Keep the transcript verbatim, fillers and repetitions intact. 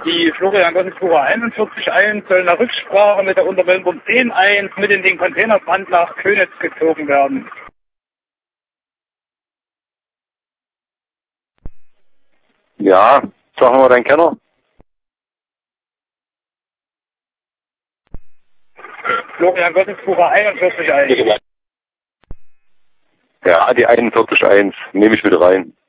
Die Florian Gottesbucher einundvierzig eins soll nach Rücksprache mit der Untermeldung zehn eins mit in den Containerbrand nach Könitz gezogen werden. Ja, sag mal deinen Kenner. Florian Gottesbucher einundvierzig eins. Ja, die einundvierzig eins nehme ich mit rein.